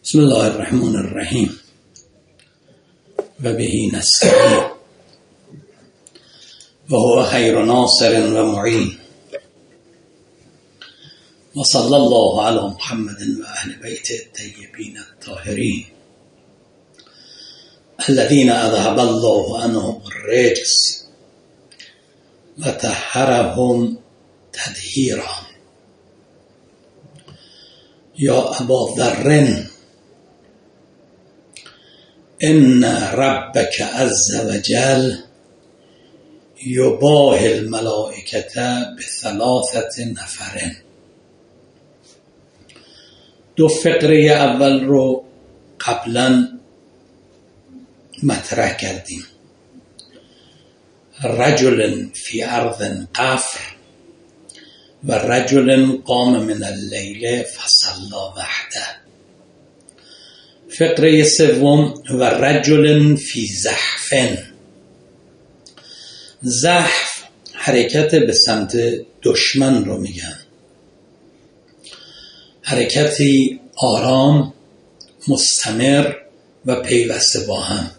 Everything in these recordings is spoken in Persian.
بسم الله الرحمن الرحیم و به نستعین و هو خیر ناصر و معین و صلی الله علی محمد و اهل بیت الطیبین الطاهرین الذین اذهب الله عنهم الرجس و طهرهم تطهیرا. یا ابا ذر ان ربک عز وجل یباهی الملائکة بثلاثة نفر. دو فقره اول رو قبلا مطرح کردیم. رجل فی ارض قفر و رجل قام من اللیل فصلی وحده. فقره سوم و رجل فی زحف. زحف حرکت به سمت دشمن رو میگن، حرکتی آرام، مستمر و پیوسته با هم.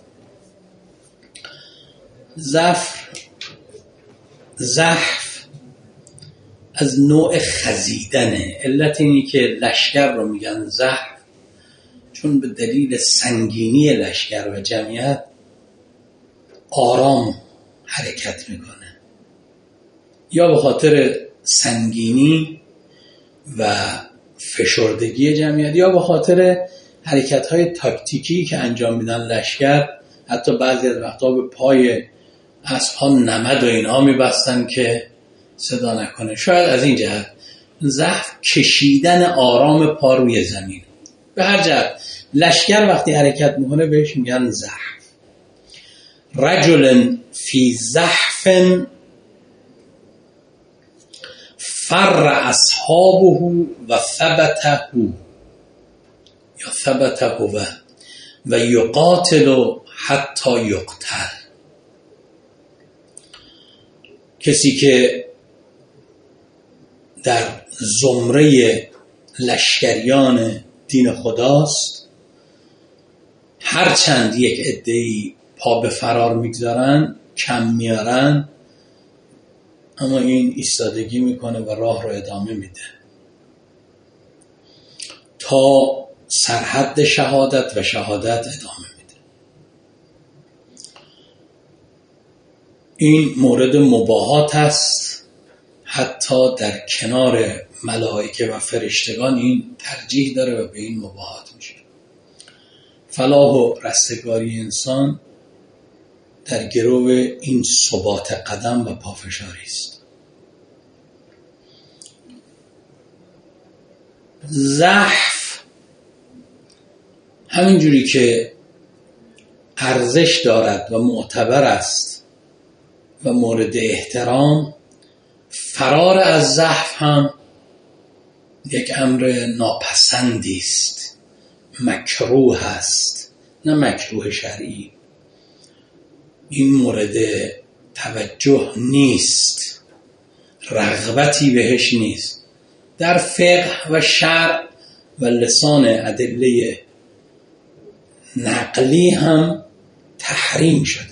زحف از نوع خزیدنه. علت اینی که لشکر رو میگن زحف چون به دلیل سنگینی لشکر و جمعیت آرام حرکت میکنه، یا به خاطر سنگینی و فشردگی جمعیت، یا به خاطر حرکت‌های تاکتیکی که انجام میدن لشکر. حتی بعضی از وقتا به پای اسب‌ها نمد و اینها میبستن که صدا نکنه. شاید از این جهت زحف کشیدن آرام پا روی زمین. به هر جهت لشکر وقتی حرکت میکنه بهش میگن زحف. رجل فی زحف فر اصحابه و ثبته یا ثبته و یقاتل حتی یقتل. کسی که در زمره لشکریان دین خداست، هرچند یک عده‌ای پا به فرار میگذارن، کم میارن، اما این ایستادگی میکنه و راه رو ادامه میده تا سرحد شهادت و شهادت ادامه میده. این مورد مباهات است. حتی در کنار ملائکه و فرشتگان این ترجیح داره و به این مباهات میشه. فلاح و رستگاری انسان در گرو این ثبات قدم و پافشاری است. زحف همینجوری که ارزش دارد و معتبر است و مورد احترام، فرار از زحف هم یک امر ناپسندی است، مکروه است، نه مکروه شرعی. این مورد توجه نیست، رغبتی بهش نیست. در فقه و شرع و لسان ادله نقلی هم تحریم شده.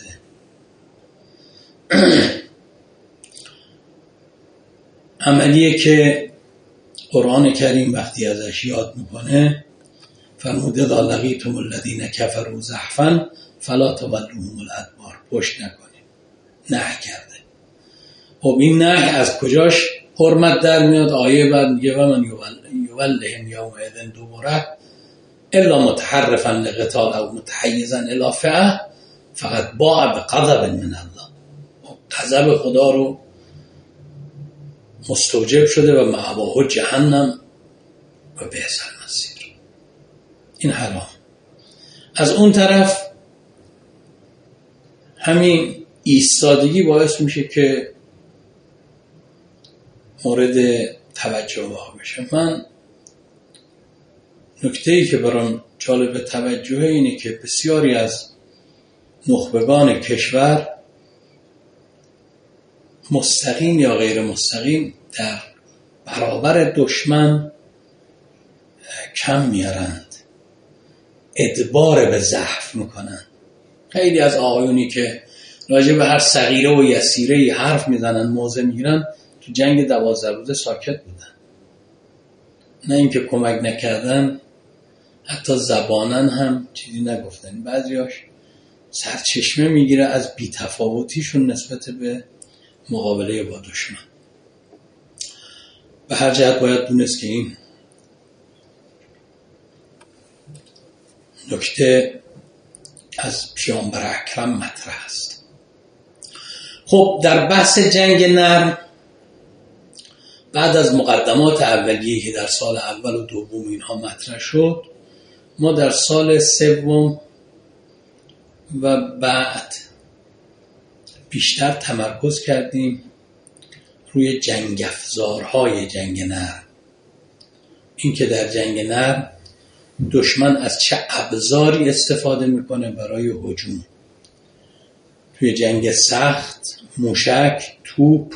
عملیه که قرآن کریم وقتی ازش یاد میکنه فرموده اذا لقیتم الذین کفروا زحفا فلا تولوهم الادبار. پشت نکنید. نهی کرده. خب این نهی از کجاش حرمت در میاد؟ آیه بعد میگه و من یولهم یومئذ دبره الا متحرفا لقتال او متحیزا الی فئه فقد باء بغضب من الله. غضب خدا رو مستوجب شده و مأواه جهنم و بئس المصیر. این حرام. از اون طرف همین ایستادگی باعث میشه که مورد توجه واقع بشه. من نکته‌ای که برام جالب توجهه اینه که بسیاری از نخبگان کشور مستقیم یا غیر مستقیم در برابر دشمن کم میارند ادبار به زحف میکنن. خیلی از آقایونی که راجع به هر صغیره و یسیره حرف میزنن، موضع میگیرن، تو جنگ 12 روزه ساکت بودن، نه اینکه کمک نکردن، حتی زبانن هم چیزی نگفتن. بعضیاش سرچشمه میگیره از بی‌تفاوتیشون نسبت به مقابله با دشمن. به هر جهت باید دونست که این نکته از پیامبر اکرم مطرح است. خب در بحث جنگ نرم، بعد از مقدمات اولیه که در سال اول و دوم اینها مطرح شد، ما در سال سوم و بعد بیشتر تمرکز کردیم روی جنگ افزارهای جنگ نرم. این که در جنگ نرم دشمن از چه ابزاری استفاده میکنه برای هجوم. توی جنگ سخت موشک، توپ،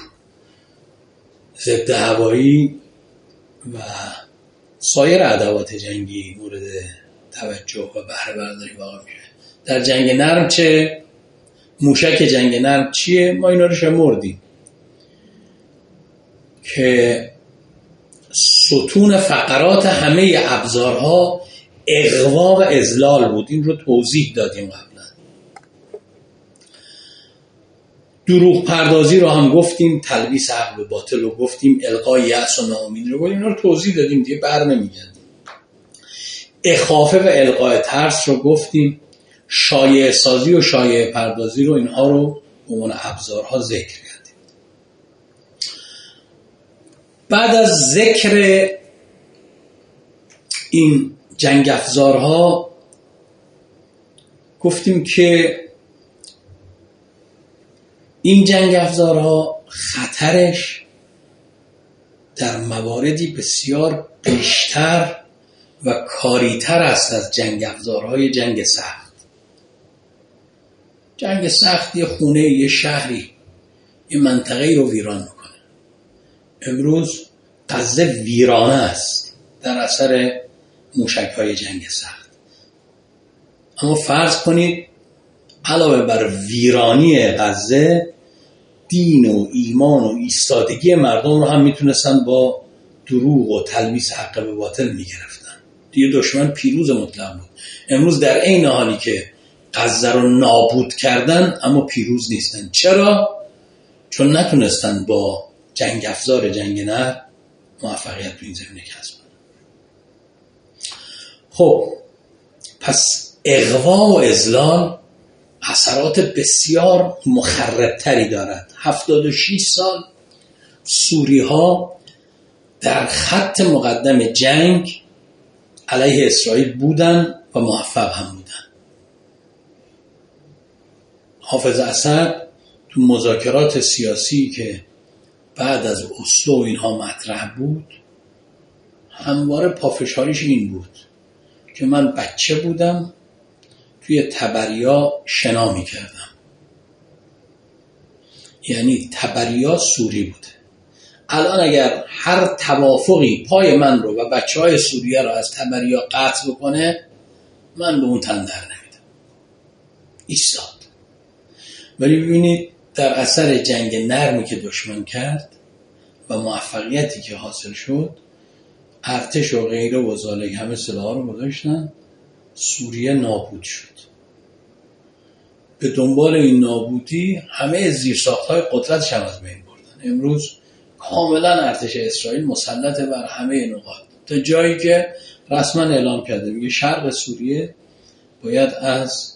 ضد هوایی و سایر ادوات جنگی مورد توجه و بهره برداری واقع میشه. در جنگ نرم چه؟ موشک جنگ نرم چیه؟ ما اینا رو شمردیم که ستون فقرات همه ابزارها اغوا و اذلال بود. این رو توضیح دادیم قبلا. دروغ پردازی رو هم گفتیم، تلبیس حق به باطل رو گفتیم، القای یأس و ناامیدی رو گفتیم. اینا رو توضیح دادیم دیگه، بر نمیگردیم. اخافه و القای ترس رو گفتیم. شایعه سازی و شایعه پردازی رو، اینها رو به عنوان ابزارها ذکر کردیم. بعد از ذکر این جنگ افزارها گفتیم که این جنگ افزارها خطرش در مواردی بسیار بیشتر و کاریتر است از جنگ افزارهای جنگ سخت. جنگ سخت یه خونه، یه شهری، یه منطقه‌ای رو ویران میکنه. امروز غزه ویرانه است در اثر موشک‌های جنگ سخت. اما فرض کنید علاوه بر ویرانی غزه، دین و ایمان و ایستادگی مردم رو هم میتونستن با دروغ و تلبیس حق به باطل میگرفتن. دیگه دشمن پیروز مطلق بود. امروز در این حالی که غزه رو نابود کردن، اما پیروز نیستن. چرا؟ چون نتونستن با جنگ افزار جنگ نرم موفقیت تو این زمینه کسب کنن. خب پس اغوا و اذلال اثرات بسیار مخربتری دارد. 76 سال سوری ها در خط مقدم جنگ علیه اسرائیل بودن و موفق هم بودن. حافظ اسد تو مذاکرات سیاسی که بعد از اسلو اینها مطرح بود، همواره پافشاریش این بود که من بچه بودم، توی تبریا شنا می کردم. یعنی تبریا سوری بوده. الان اگر هر توافقی پای من رو و بچه های سوریه رو از تبریا قطع بکنه، من به اون تن در نمیدم. ایستاد. ولی ببینید در اثر جنگ نرمی که دشمن کرد و موفقیتی که حاصل شد، ارتش و غیره و ذالک همه سلاح رو گذاشتن، سوریه نابود شد. به دنبال این نابودی همه زیرساخت‌های قدرتش هم از بین بردن. امروز کاملا ارتش اسرائیل مسلط بر همه نقاط، تا جایی که رسما اعلام کرده میگه شرق سوریه باید از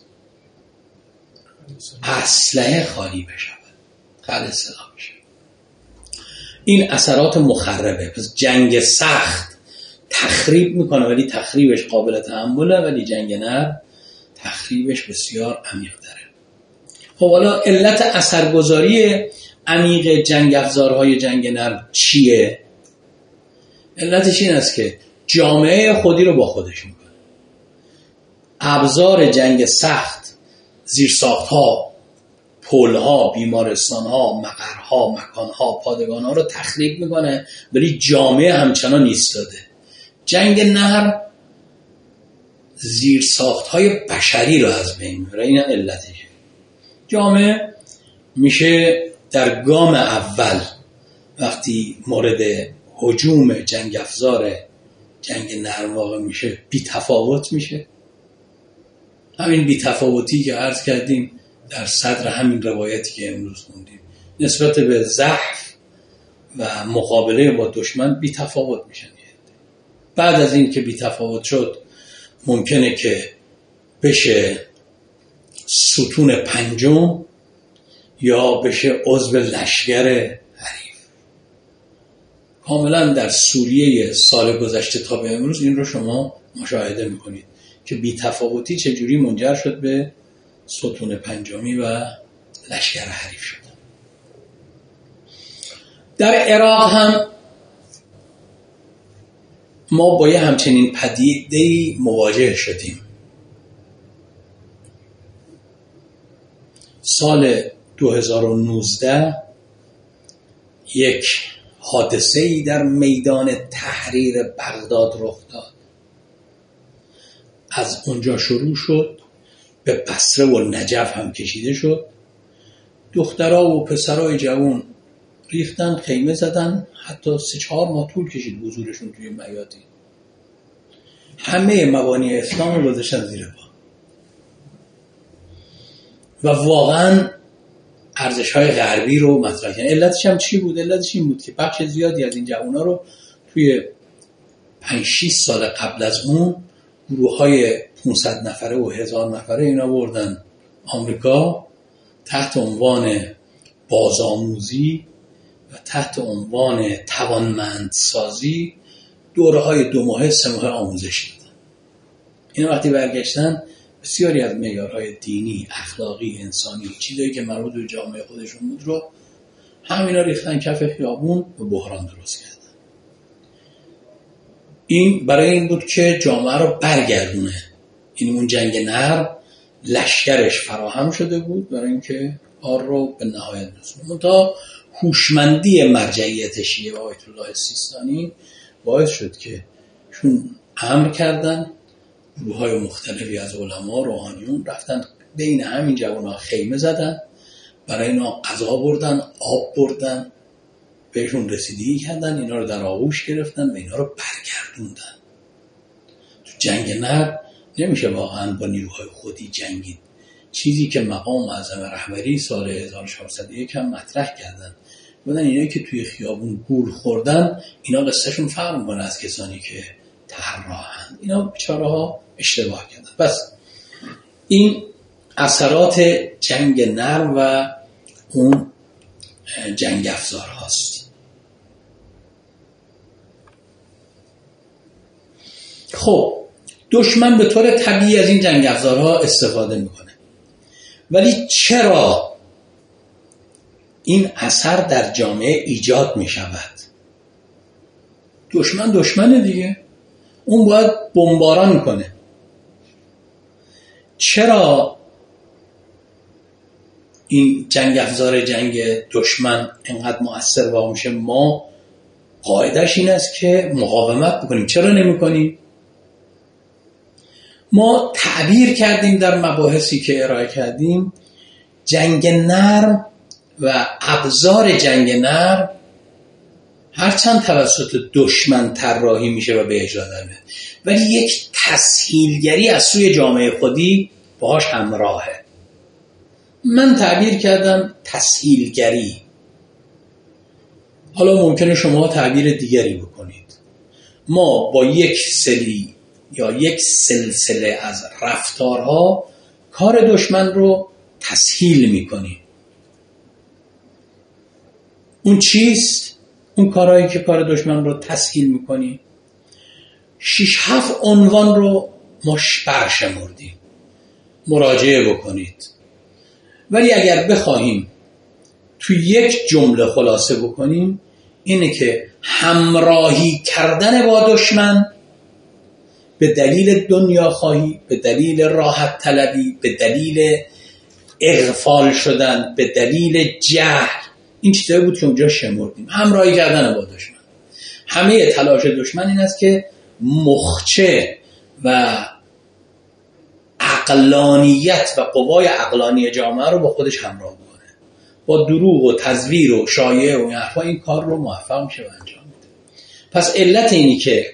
اسلحه خالی بشود، خالص سلاح بشه. این اثرات مخربه. پس جنگ سخت تخریب میکنه، ولی تخریبش قابل تحمله، ولی جنگ نرم تخریبش بسیار عمیق داره. خب حالا علت اثرگذاری عمیق جنگ افزارهای جنگ نرم چیه؟ علتش این است که جامعه خودی رو با خودش میکنه. ابزار جنگ سخت، زیرساخت‌ها، پل‌ها، بیمارستان‌ها، مقرها، مکان‌ها، پادگان‌ها رو تخریب میکنه، ولی جامعه همچنان ایستاده. جنگ نرم زیرساخت‌های بشری رو از بین میبره. این علتشه. جامعه میشه در گام اول وقتی مورد هجوم جنگ افزار جنگ نرم واقع میشه بی‌تفاوت میشه. همین بی‌تفاوتی که عرض کردیم در صدر همین روایتی که امروز خوندیم نسبت به ضعف و مقابله با دشمن بی‌تفاوت میشن. بعد از این که بی‌تفاوت شد ممکنه که بشه ستون پنجم یا بشه عضو لشکر حریف. کاملا در سوریه سال گذشته تا به امروز این رو شما مشاهده میکنید که بی‌تفاوتی چجوری منجر شد به ستون پنجمی و لشکر حریف شد. در عراق هم ما با یه همچنین پدیده‌ای مواجه شدیم. سال 2019 یک حادثه‌ای در میدان تحریر بغداد رخ داد. از اونجا شروع شد، به بصره و نجف هم کشیده شد. دخترها و پسرای جوان ریختن، خیمه زدن، حتی 3-4 ماه طول کشید حضورشون توی میادین. همه مبانی اسلام رو گذاشتن زیر پا و واقعا ارزش‌های غربی رو مطرح کردن. علتش هم چی بود؟ علتش این بود که بخش زیادی از این جوونا رو توی 5-6 سال قبل از اون گروه‌های 500 نفره و 1000 نفره اینا بردن آمریکا تحت عنوان بازآموزی و تحت عنوان توانمندسازی دوره‌های 2 ماهه 3 ماهه آموزش دادن. اینا وقتی برگشتن بسیاری از معیارهای دینی، اخلاقی، انسانی، چیزایی که مربوط به جامعه خودشون بود رو همینا ریختن کف خیابون و بحران درست کردن. این برای این بود که جامعه رو برگردونه. این اون جنگ نرم لشکرش فراهم شده بود برای اینکه کار رو به نهایت برسونه. تا هوشمندی مرجعیت شیعه و آیت الله سیستانی باعث شد که شون امر کردن گروه‌های مختلفی از علما روحانیون رفتن بین همین جوان‌ها خیمه زدن، برای اینا غذا بردن، آب بردن، بهشون رسیدگی کردن، اینا رو در آغوش گرفتن و اینا رو برگردوندن. تو جنگ نرم نمیشه واقعا با نیروهای خودی جنگید. چیزی که مقام معظم رهبری سال 1401 هم مطرح کردن بودن اینایی که توی خیابون گول خوردن اینا قصهشون فرق می‌کنه از کسانی که طراحن. اینا بیچاره ها اشتباه کردن. بس این اثرات جنگ نرم و اون جنگ افزار هاست. خب دشمن به طور طبیعی از این جنگ افزارها استفاده میکنه، ولی چرا این اثر در جامعه ایجاد میشود؟ دشمن دیگه، اون باید بمباران کنه. چرا این جنگ افزار جنگ دشمن اینقدر مؤثر واقع میشه؟ ما قاعدش این است که مقاومت بکنیم. چرا نمی کنیم؟ ما تعبیر کردیم در مباحثی که ارائه کردیم جنگ نرم و ابزار جنگ نرم هرچند توسط دشمن طراحی میشه و به اجرا در میاد، ولی یک تسهیلگری از سوی جامعه خودی باهاش همراهه. من تعبیر کردم تسهیلگری. حالا ممکنه شما تعبیر دیگری بکنید. ما با یک سری یا یک سلسله از رفتارها کار دشمن رو تسهیل میکنیم. اون چیست؟ اون کارهایی که کار دشمن رو تسهیل میکنیم 6-7 عنوان رو ما برشمردیم. مراجعه بکنید. ولی اگر بخواهیم توی یک جمله خلاصه بکنیم اینه که همراهی کردن با دشمن به دلیل دنیا خواهی، به دلیل راحت طلبی، به دلیل اغفال شدن، به دلیل جهل، این چیزایی بود که اونجا شمردیم. همراهی کردن با دشمن. همه تلاش دشمن این است که مخچه و عقلانیت و قوای عقلانی جامعه رو با خودش همراه کنه. با دروغ و تزویر و شایعه و حرفا این کار رو موفق میشه و انجام میده. پس علت اینی که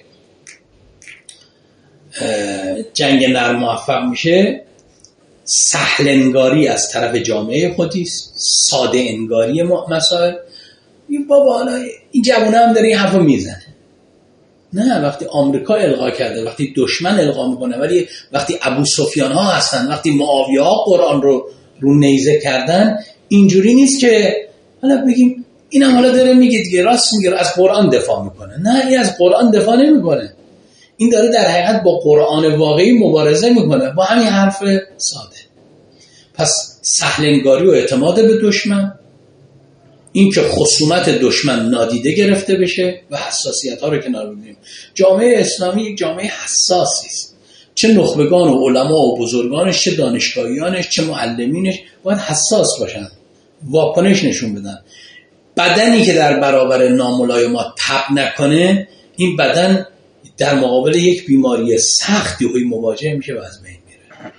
جنگ نرم موفق میشه سهل انگاری از طرف جامعه خودیست، ساده انگاری مسائل. این بابا حالا این جوانه هم داره این حرفو میزنه. نه، وقتی آمریکا القا کرده، وقتی دشمن القا میکنه، ولی وقتی ابو سفیان ها هستن، وقتی معاویه ها قرآن رو نیزه کردن، اینجوری نیست که حالا بگیم این هم حالا داره میگه دیگه راست میگه از قرآن دفاع میکنه. نه، این از قرآن دفاع نمیکنه، این داره در حقیقت با قرآن واقعی مبارزه میکنه با همین حرف ساده. پس سهل انگاری و اعتماد به دشمن، این که خصومت دشمن نادیده گرفته بشه و حساسیت ها رو کنار بگیریم. جامعه اسلامی یک جامعه حساسی است، چه نخبگان و علما و بزرگانش، چه دانشگاهیانش، چه معلمینش باید حساس باشن، واکنش نشون بدن. بدنی که در برابر ناملایمات تب نکنه، این بدن در مقابل یک بیماری سختی مواجه میشه و از بین میره.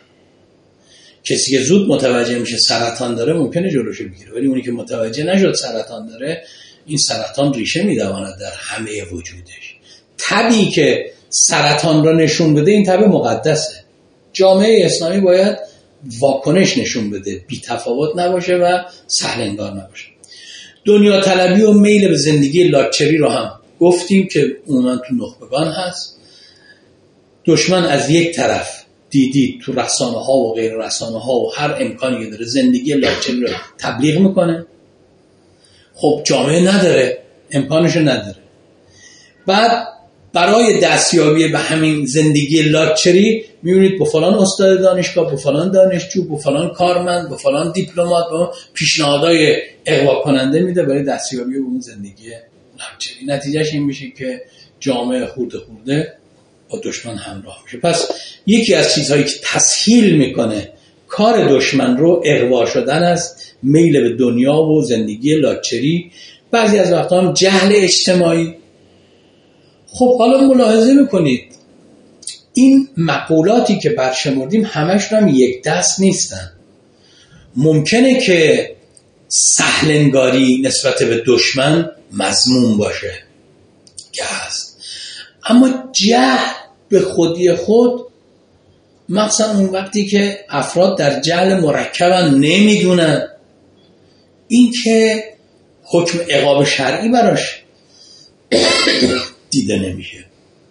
کسی که زود متوجه میشه سرطان داره ممکنه جلوشو بگیره، ولی اونی که متوجه نشد سرطان داره، این سرطان ریشه میدواند در همه وجودش. تبی که سرطان را نشون بده این تب مقدسه. جامعه اسلامی باید واکنش نشون بده، بی تفاوت نباشه و سهل انگار نباشه. دنیا طلبی و میل به زندگی لاکچری رو هم گفتیم که عموما تو نخبگان هست. دشمن از یک طرف دیدید تو رسانه ها و غیر رسانه ها و هر امکانی که داره زندگی لاکچری رو تبلیغ میکنه. خب جامعه نداره، امکانش نداره. بعد برای دستیابی به همین زندگی لاکچری میبینید با فلان استاد دانشگاه، با فلان دانشجو، با فلان کارمند، با فلان دیپلمات پیشنهادهای اغوا کننده میده برای دستیابی به اون زندگی لاکچری. نتیجهش این میشه که جامعه خورده با دشمن همراه میشه. پس یکی از چیزهایی که تسهیل میکنه کار دشمن رو اغوا شدن است، میل به دنیا و زندگی لاکچری، بعضی از وقتا هم جهل اجتماعی. خب حالا ملاحظه میکنید این مقولاتی که برشمردیم همشون هم یک دست نیستن. ممکنه که سهل انگاری نسبت به دشمن مذموم باشه که هست، اما جهل به خودی خود، مخصوصا اون وقتی که افراد در جهل مرکبن نمیدونن، این که حکم عقاب شرعی براش دیده نمیشه،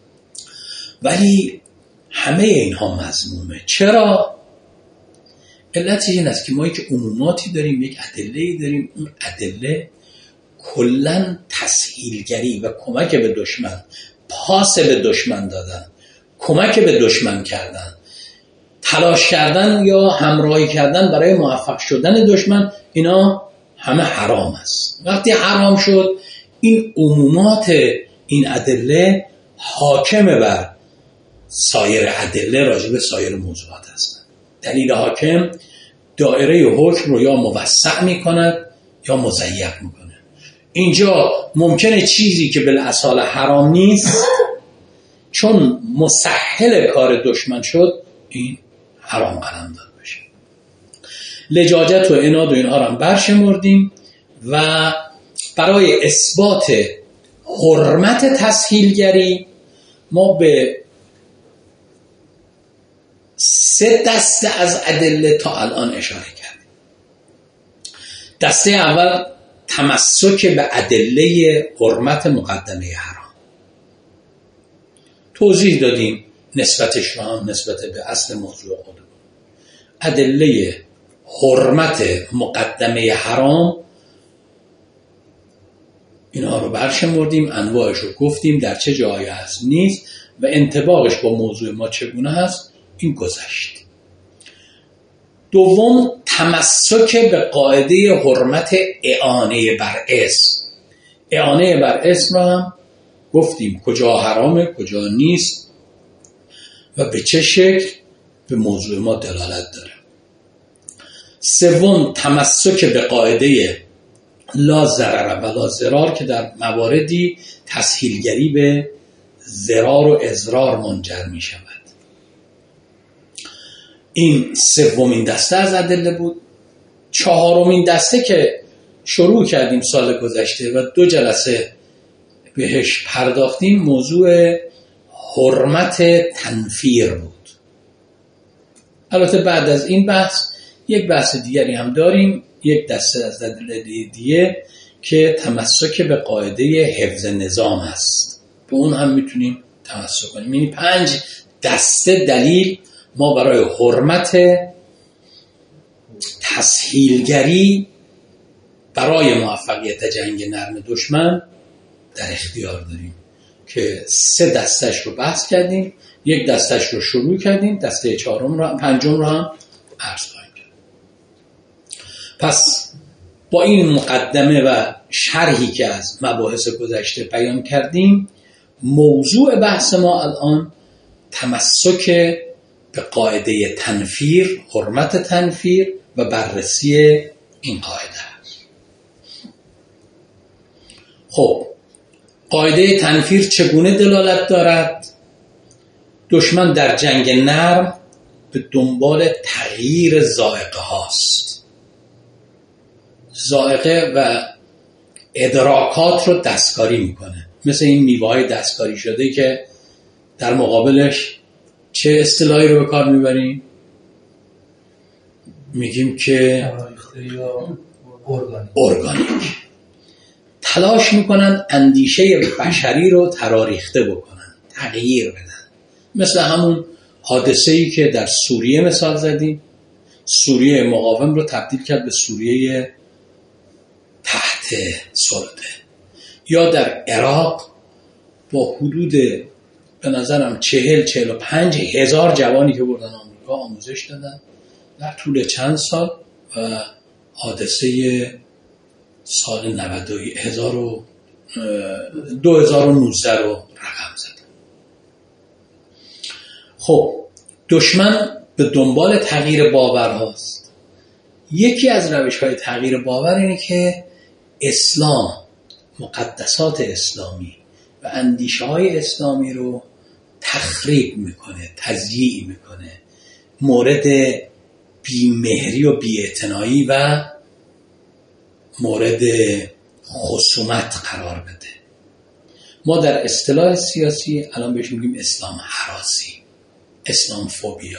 ولی همه اینها مذمومه. چرا؟ علت این است که ما یک عموماتی داریم، یک ادله‌ای داریم، اون ادله کلن تسهیلگری و کمک به دشمن، پاس به دشمن دادن، کمک به دشمن کردن، تلاش کردن یا همراهی کردن برای موفق شدن دشمن، اینا همه حرام است. وقتی حرام شد، این عمومات این ادله حاکم بر سایر ادله راجع به سایر موضوعات هستند. دلیل حاکم دایره حکم رو یا موسع میکند یا مضیق میکنه. اینجا ممکنه چیزی که بالاصل حرام نیست چون مسهل کار دشمن شد این حرام قلم داد بشه. لجاجت و عناد و اینها رو هم برشمردیم و برای اثبات حرمت تسهیلگری ما به 3 دسته از ادله تا الان اشاره کردیم. دسته اول تمسک به ادله حرمت مقدمه حرام، توضیح دادیم نسبتش رو هم نسبت به اصل موضوع خودمون. ادله حرمت مقدمه حرام اینا رو برشمردیم، انواعش رو گفتیم، در چه جایی هست نیست و انطباقش با موضوع ما چگونه هست، این گذشت. دوم تمسک به قاعده حرمت اعانه بر اسم. اعانه بر اسم رو هم گفتیم کجا حرامه کجا نیست و به چه شکل به موضوع ما دلالت داره. سوم تمسک به قاعده لا ضرر و لا ضرار که در مواردی تسهیلگری به ضرار و اضرار منجر می شود. این سومین دسته از ادله بود. چهارمین دسته که شروع کردیم سال گذشته و 2 جلسه بهش پرداختیم موضوع حرمت تنفیر بود. البته بعد از این بحث یک بحث دیگری هم داریم، یک دسته از ادله دیگه که تمسک به قاعده حفظ نظام است، به اون هم میتونیم تمسک کنیم. یعنی 5 دسته دلیل ما برای حرمت تسهیلگری برای موفقیت جنگ نرم دشمن در اختیار داریم که 3 دستش رو بحث کردیم، 1 دستش رو شروع کردیم، دسته 5م رو هم عرض خواهیم کرد. پس با این مقدمه و شرحی که از مباحث گذشته بیان کردیم، موضوع بحث ما الان تمسک به قاعده تنفیر، حرمت تنفیر و بررسی این قاعده است. خب قاعده تنفیر چگونه دلالت دارد؟ دشمن در جنگ نرم به دنبال تغییر ذائقه هاست. ذائقه و ادراکات رو دستکاری میکنه، مثل این میوه‌های دستکاری شده که در مقابلش چه اصطلاحی رو به کار میبریم؟ میگیم که ارگانیک. تلاش میکنن اندیشه بشری رو تراریخته بکنن، تغییر بدن. مثل همون حادثه‌ای که در سوریه مثال زدیم، سوریه مقاوم رو تبدیل کرد به سوریه تحت سلطه. یا در عراق با حدود به نظرم 40-45 هزار جوانی که بردن آمریکا آموزش دادن در طول چند سال و حادثه سال 2019 رو رقم زدن. خب دشمن به دنبال تغییر باورهاست. یکی از روش‌های تغییر باور اینه که اسلام، مقدسات اسلامی و اندیشه‌های اسلامی رو تخریب میکنه، تضییع میکنه، مورد بی‌مهری و بی‌اعتنایی و مورد خصومت قرار بده. ما در اصطلاح سیاسی الان بهش میگیم اسلام هراسی، اسلام فوبیا.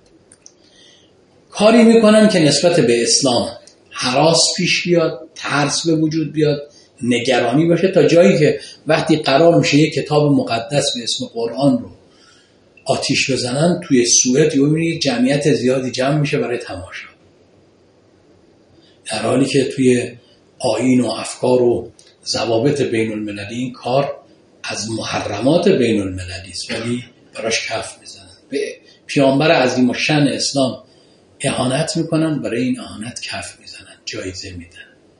کاری میکنن که نسبت به اسلام هراس پیش بیاد، ترس به وجود بیاد، نگرانی باشه، تا جایی که وقتی قرار میشه یک کتاب مقدس به اسم قرآن رو آتیش بزنن، توی سوئد یک جمعیت زیادی جمع میشه برای تماشا، در حالی که توی آیین و افکار و ضوابط بین المللی این کار از محرمات بین المللی است، ولی براش کف میزنن، به پیامبر عظیم الشأن اسلام اهانت میکنن، برای این اهانت کف میزنن، جایزه میدن.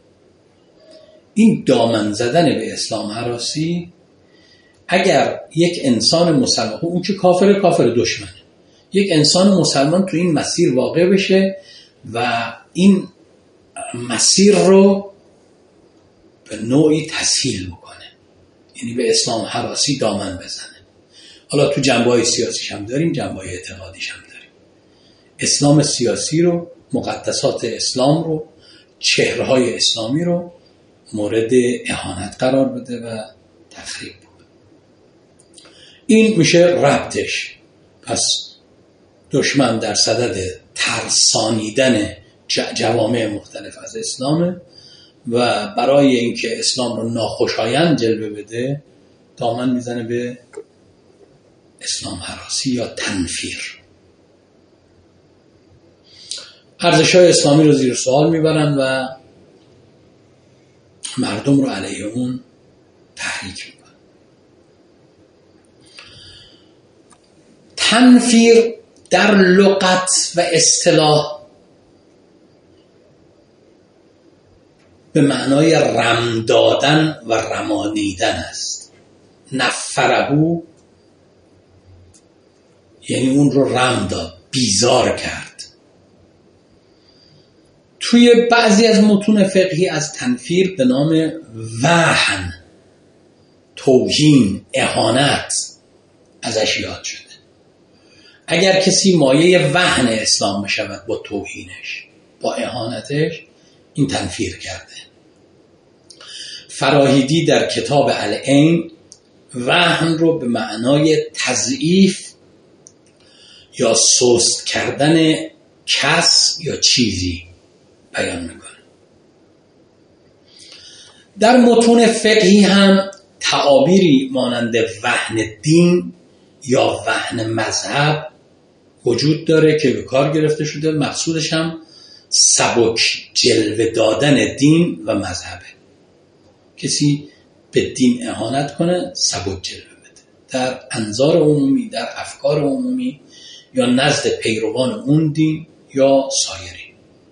این دامن زدن به اسلام هراسی، اگر یک انسان مسلمان، اون که کافر دشمنه، یک انسان مسلمان تو این مسیر واقع بشه و این مسیر رو به نوعی تسهیل بکنه، یعنی به اسلام هراسی دامن بزنه. حالا تو جنبه‌های سیاسیش هم داریم، جنبه‌های اعتقادیش هم داریم. اسلام سیاسی رو، مقدسات اسلام رو، چهره‌های اسلامی رو مورد اهانت قرار بده و تخریب بکنه. این میشه ربطش. پس دشمن در صدد ترسانیدن جوامع مختلف از اسلامه و برای اینکه اسلام رو ناخوشایند جلوه بده دامن میزنه به اسلام هراسی یا تنفیر. ارزش‌های اسلامی رو زیر سوال میبرن و مردم رو علیه اون تحریک میکنن. تنفیر در لغت و اصطلاح به معنای رم دادن و رمانیدن است. نفرهو یعنی اون رو رم داد، بیزار کرد. توی بعضی از متون فقهی از تنفیر به نام وهن، توهین، اهانت ازش یاد شده. اگر کسی مایه وهن اسلام بشود با توهینش، با اهانتش، این تنفیر کرده. فراهیدی در کتاب العین وهن رو به معنای تضعیف یا سست کردن کس یا چیزی بیان میکنه. در متون فقهی هم تعابیری مانند وهن دین یا وهن مذهب وجود داره که به کار گرفته شده، مقصودش هم سبک جلوه دادن دین و مذهبه. کسی به دین اهانت کنه، سبک جلوه بده در انظار عمومی، در افکار عمومی، یا نزد پیروان اون دین یا سایرین.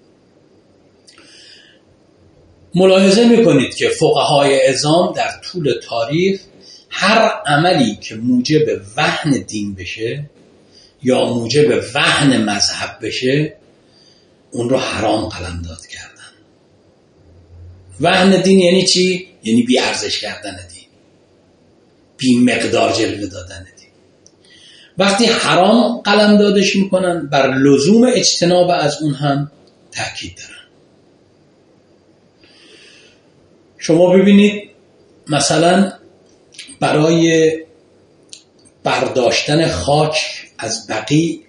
ملاحظه میکنید که فقهای عظام در طول تاریخ هر عملی که موجب وهن دین بشه یا موجب وهن مذهب بشه اون رو حرام قلمداد کردن. وهن دین یعنی چی؟ یعنی بی ارزش کردن دین، بی مقدار جلوه دادن دین. وقتی حرام قلمدادش میکنن بر لزوم اجتناب از اون هم تاکید دارن. شما ببینید مثلا برای برداشتن خاک از بقیع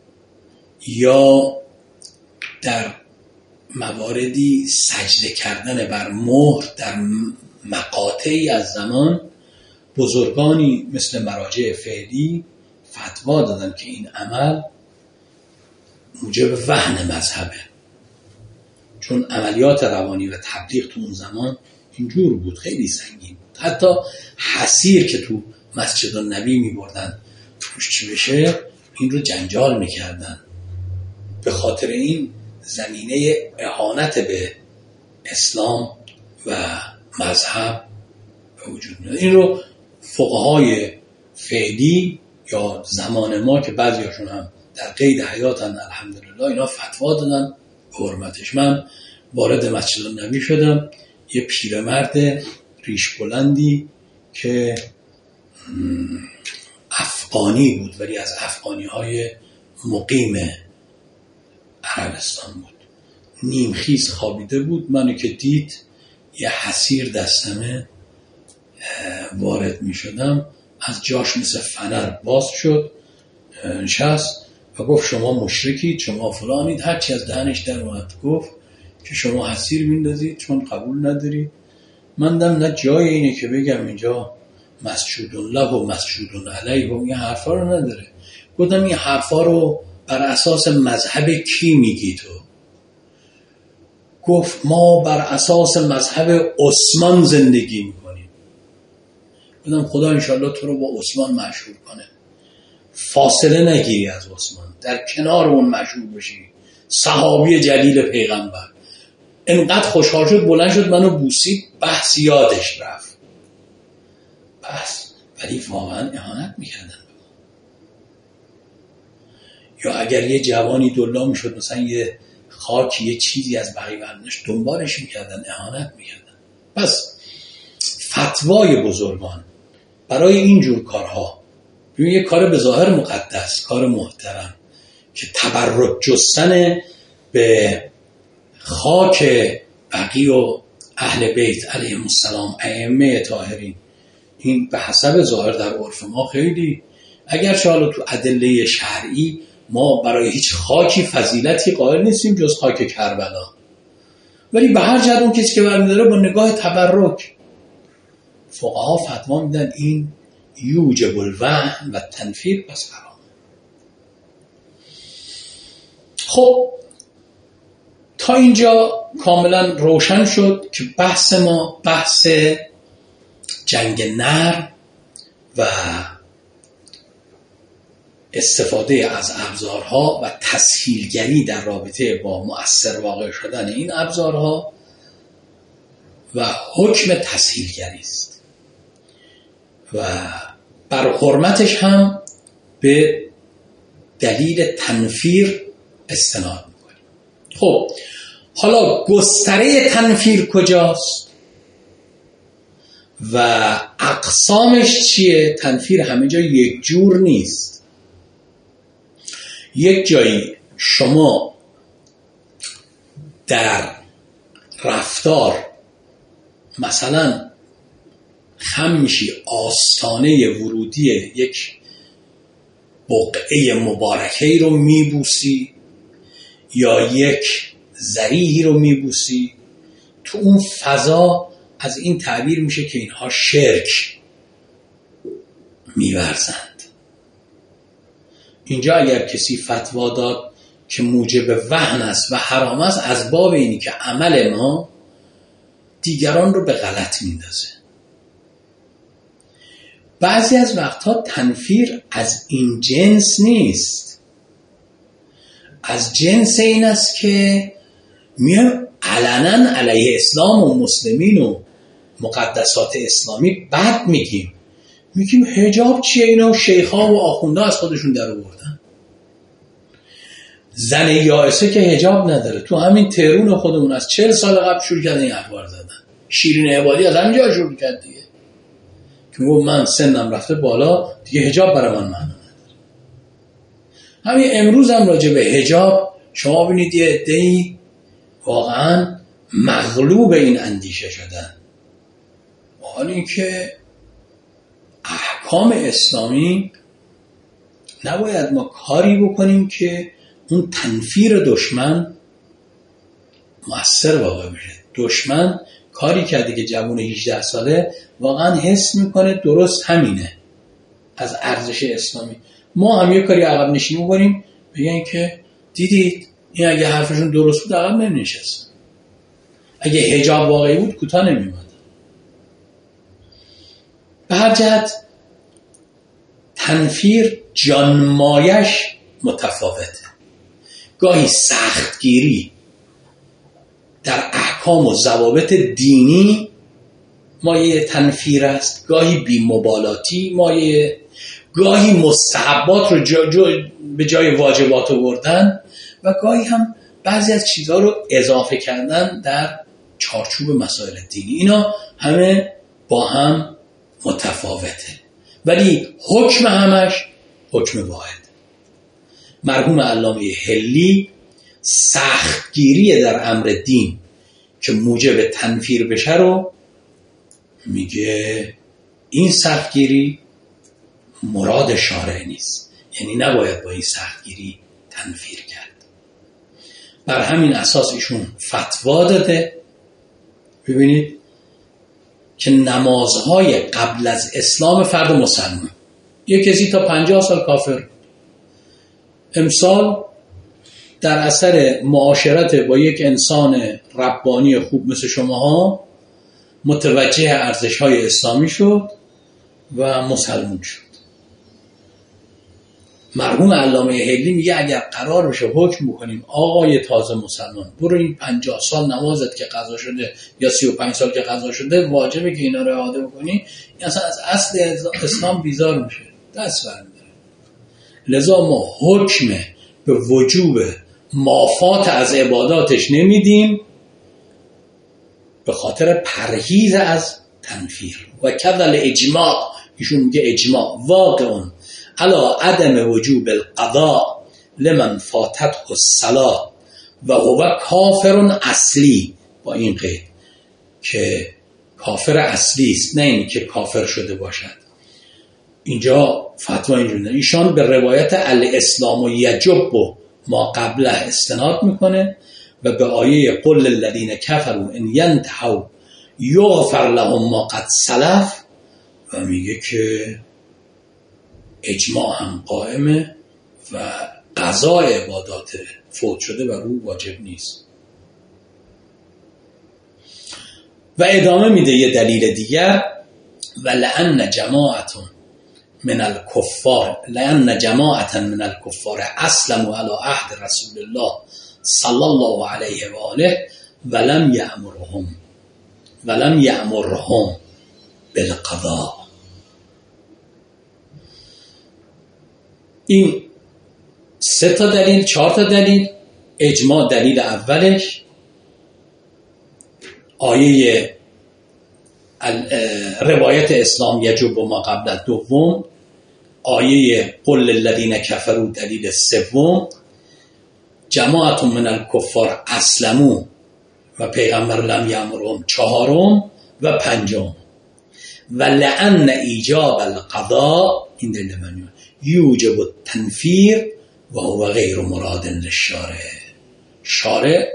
یا در مواردی سجده کردن بر مهر در مقاطعی از زمان، بزرگانی مثل مراجع فعلی فتوا دادن که این عمل موجب وهن مذهبه، چون عملیات روانی و تبلیغ تو اون زمان اینجور بود، خیلی سنگین بود. حتی حسیر که تو مسجد النبی می بردن توش چی بشه این رو جنجال می کردن. به خاطر این زمینه اهانت به اسلام و مذهب به وجود میاد. این رو فقهای فعلی یا زمان ما که بعضیاشون هم در قید حیاتن الحمدلله اینا فتوا دادن به حرمتش. من وارد مسجد النبی شدم، یه پیرمرد ریش بلندی که افغانی بود ولی از افغانی های مقیم عربستان بود، نیمخیز خوابیده بود. منو که دید یه حسیر دستمه وارد می شدم، از جاش مثل فنر باز شد، نشست و گفت شما مشرکید، شما فلانید. هرچی از دهنش در اومد گفت که شما حسیر میندازید چون قبول ندارید. من دم نه جای اینه که بگم اینجا مسجود الله و مسجود علیه و این حرفا رو نداره. گفتم این حرفا رو بر اساس مذهب کی میگی تو؟ گفت ما بر اساس مذهب عثمان زندگی میکنیم. گفتم خدا انشالله تو رو با عثمان مشهور کنه، فاصله نگیری از عثمان، در کنار اون مشهور بشی، صحابی جلیل پیغمبر. انقدر خوشحال شد بلند شد منو بوسید، بحث یادش رفت. بس ولی واقعا اهانت میکردن. یا اگر یه جوانی دلا میشد مثلا یه خاکی یه چیزی از بقیه برداشت دنبالش میکردن، اهانت میکردن. پس فتوای بزرگان برای اینجور کارها، ببین یه کار به ظاهر مقدس، کار محترم که تبرک جستن به خاک بقیه و اهل بیت علیهم السلام ائمه طاهرین، این به حسب ظاهر در عرف ما خیلی، اگرچه حالا تو ادله شرعی ما برای هیچ خاکی فضیلتی قائل نیستیم جز خاک کربلا، ولی به هر جهت اون کسی که برمی‌داره با نگاه تبرک، فقها فتوا میدن این یوجب الوهن و تنفیر، پس حرام. خب تا اینجا کاملا روشن شد که بحث ما بحث جنگ نرم و استفاده از ابزارها و تسهیلگری در رابطه با مؤثر واقع شدن این ابزارها و حکم تسهیلگری است و بر حرمتش هم به دلیل تنفیر استناد میکنیم. خب حالا گستره تنفیر کجاست و اقسامش چیه؟ تنفیر همه جا یک جور نیست. یک جایی شما در رفتار مثلا خم میشی، آستانه ورودی یک بقعه مبارکه رو میبوسی یا یک ذریحی رو میبوسی، تو اون فضا از این تعبیر میشه که اینها شرک میورزند. اینجا اگر کسی فتوا داد که موجب وهن است و حرام است، از باب اینی که عمل ما دیگران رو به غلط میندازه. بعضی از وقتها تنفیر از این جنس نیست، از جنس این است که میایم علنا علیه اسلام و مسلمین و مقدسات اسلامی بد میگیم حجاب چیه؟ اینا شیخ‌ها و آخونده از خودشون در آوردن. زن یائسه که حجاب نداره، تو همین تهران خودمون از 40 سال قبل شروع کردن این اخبار زدن. شیرین عبادی از همینجا شروع کرد دیگه، که گفت من سنم رفته بالا دیگه حجاب برای من معنی نداره. همین امروز هم راجع به حجاب شما ببینید یه عده‌ای واقعا مغلوب این اندیشه شدن، حالا اینکه احکام اسلامی نباید ما کاری بکنیم که اون تنفیر دشمن مؤثر واقع بشه. دشمن کاری کرده که جوان 18 ساله واقعا حس میکنه درست همینه از ارزش اسلامی. ما هم یه کاری عقب نشینی بکنیم بگن که دیدید این اگه حرفشون درست بود عقب نمی‌نشست، اگه حجاب واقعی بود کوتاه نمی‌اومد. به هر جهت تنفیر جانمایش متفاوته. گاهی سختگیری در احکام و ضوابط دینی مایه تنفیر است، گاهی بی‌مبالاتی مایه، گاهی مستحبات رو به جای واجبات آوردن و گاهی هم بعضی از چیزها رو اضافه کردن در چارچوب مسائل دینی. اینا همه با هم متفاوته، ولی حکم همش حکم واحد. مرحوم علامه حلی سختگیری در امر دین که موجب تنفیر بشه رو میگه این سختگیری مراد شارع نیست، یعنی نباید با این سختگیری تنفیر کرد. بر همین اساس ایشون فتوا داده ببینید که نمازهای قبل از اسلام فرد مسلمان، یک کسی تا 50 سال کافر، امسال در اثر معاشرت با یک انسان ربانی خوب مثل شماها متوجه ارزش‌های اسلامی شد و مسلمان شد. مرحوم علامه حلی میگه اگر قرار بشه حکم بکنیم آقای تازه مسلمان برو این 50 سال نمازت که قضا شده یا 35 سال که قضا شده واجبه که اینا رو اعاده بکنی، این اصلا از اصل اسلام بیزار میشه، دست برمی‌داره. لذا ما حکم به وجوب مافات از عباداتش نمیدیم به خاطر پرهیز از تنفیر. و کذل اجماع، ایشون میگه اجماع واقعون علا عدم وجوب القضاء لمن فاتته الصلاة و هو کافر اصلی، با این قید که کافر اصلی است، نه این که کافر شده باشد. اینجا فتوا اینجوری، ایشان به روایت الاسلام یجب ما قبله استناد میکنه و به آیه قل للذین کفروا ان ینتهوا یغفر لهم ما قد سلف و میگه که اجماع هم قائمه و قضای عبادات فوت شده و رو واجب نیست. و ادامه میده یه دلیل دیگر، و لأن جماعة من الكفار اسلموا على عهد رسول الله صلی الله علیه و آله ولم یأمرهم بالقضاء. این 3 تا دلیل، 4 تا دلیل. اجماع دلیل اولش، آیه روایت اسلام یجب ما قبل دوم، آیه قل للذین کفروا دلیل سوم، جماعت من الکفار اسلموا و پیغمبر لم یامرهم چهارم و پنجم، و لأن ایجاب القضاء این دلیل معنی یوجب التنفیر و هو غیر مراد للشارع. شارع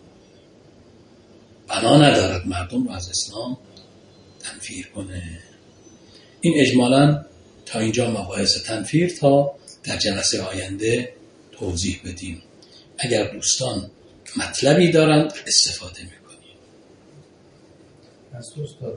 بنا ندارد مردم رو از اسلام تنفیر کنه. این اجمالاً تا اینجا مباحث تنفیر، تا در جلسه آینده توضیح بدیم. اگر دوستان مطلبی دارند استفاده میکنیم. از دوستان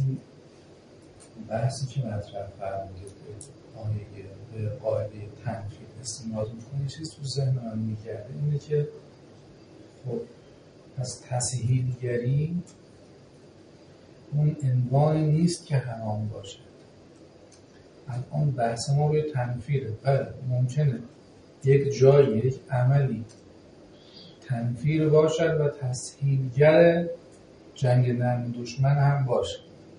بحثی که مطرح فرمودید به قاعده تنفیر استناد میکنه، چیز تو ذهن من میگرده اینه که خب از تسهیلگری اون عنوانی نیست که حرام باشه. الان بحث ما روی تنفیره. بله ممکنه یک جایی یک عملی تنفیر باشد و تسهیلگر جنگ نرم دشمن هم باشه.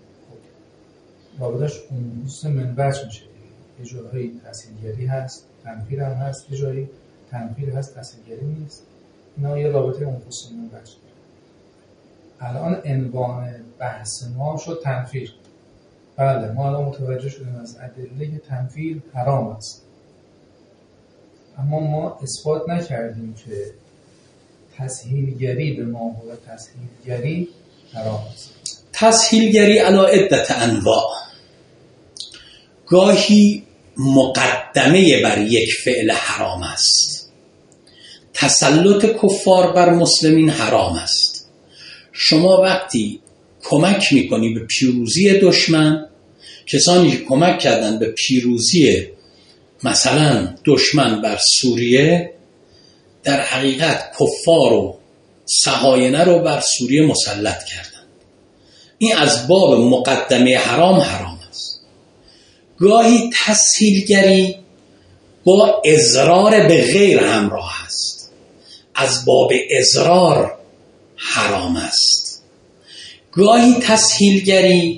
رابطش اون حس منبعش میشه. یه جایی تسهیلگری هست، تنفیر هم هست، یه جایی تنفیر هست، تسهیلگری نیست. اینا یه رابطه اون حس منبعش. الان عنوان بحث ما شد تنفیر. بله ما الان متوجه شدیم از ادله که تنفیر حرام است، اما ما اثبات نکردیم که تسهیلگری به ما هو تسهیلگری حرام است. تسهیلگری علی عدت انواع، گاهی مقدمه بر یک فعل حرام است. تسلط کفار بر مسلمین حرام است. شما وقتی کمک میکنی به پیروزی دشمن، کسانی که کمک کردن به پیروزی مثلا دشمن بر سوریه، در حقیقت کفار و صهاینه رو بر سوریه مسلط کردن. این از باب مقدمه حرام است. گاهی تسهیلگری با اضرار به غیر همراه است، از باب اضرار حرام است. گاهی تسهیلگری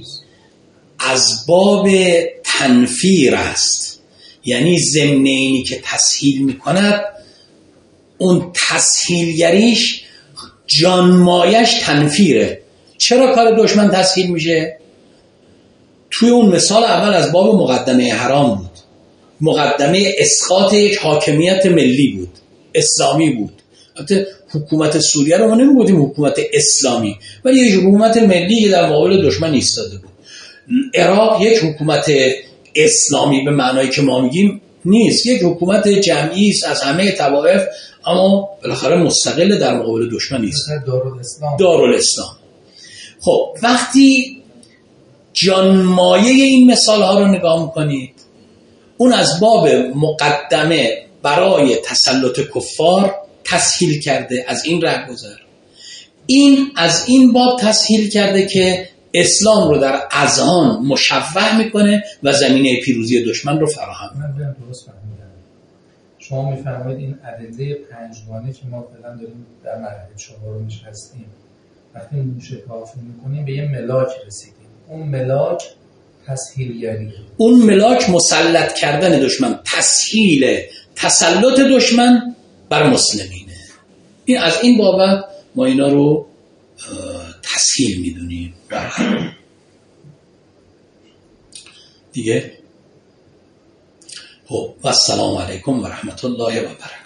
از باب تنفیر است، یعنی ضمن اینی که تسهیل میکند اون تسهیلگریش جانمایش تنفیره. چرا کار دشمن تسهیل میشه؟ توی اون مثال اول از باب مقدمه حرام بود، مقدمه اسقاط یک حاکمیت ملی بود، اسلامی بود. البته حکومت سوریه رو ما نمیگفتیم حکومت اسلامی، ولی یک حکومت ملی که در مقابل دشمن ایستاده بود. عراق یک حکومت اسلامی به معنایی که ما میگیم نیست، یک حکومت جمعی است از همه طوایف، اما بالاخره مستقل در مقابل دشمن نیست. دارالاسلام. خب وقتی جانمایه این مثال ها رو نگاه میکنید، اون از باب مقدمه برای تسلط کفار تسهیل کرده، از این رهگذر. این از این باب تسهیل کرده که اسلام رو در اذهان مشوه میکنه و زمینه پیروزی دشمن رو فراهم میکنه. من درست فهمیدم. شما میفرمایید این ادله پنجگانه که ما فعلا داریم در مرحله چهارمش هستیم، وقتی موشکافی میکنیم به یه ملاک رسیدیم. اون ملاک تسهیلگریه، اون ملاک مسلط کردن دشمن، تسهیل تسلط دشمن بر مسلمینه. این از این بابت ما اینا رو تسهیل میدونیم دیگه. خب و السلام علیکم و رحمت الله و برکاته.